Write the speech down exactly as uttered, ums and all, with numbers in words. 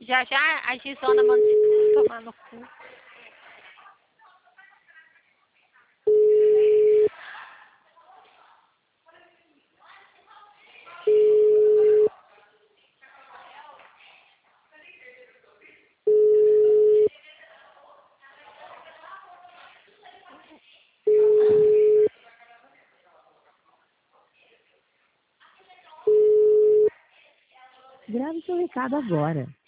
Já já a Gisona manda tomar no cu. Grave seu recado agora.